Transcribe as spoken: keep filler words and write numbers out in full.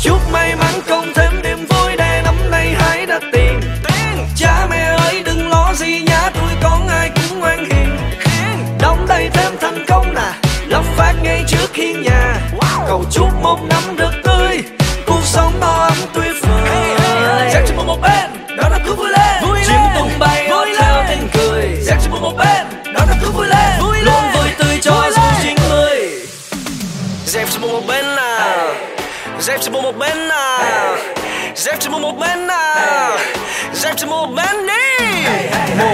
chúc may mắn cộng thêm niềm vui để năm nay hãy đạt tiền. Cha mẹ ơi đừng lo gì nhá, tụi con ai cũng ngoan hiền. Đóng đầy thêm thành công nè, lộc phát ngay trước hiên nhà. Cầu chúc một năm được tươi, cuộc sống no ấm tuyệt vời. Dắt chân một bên, đó là cứ vui lên. Chim tung bay hót theo tiếng cười. Dắt chân một bên, đó là cứ vui lên. Luôn vui tươi cho số chín mươi. Dẹp chân một bên nào, dẹp chân một bên nào, dẹp chân một bên nào, dẹp chân một bên đi.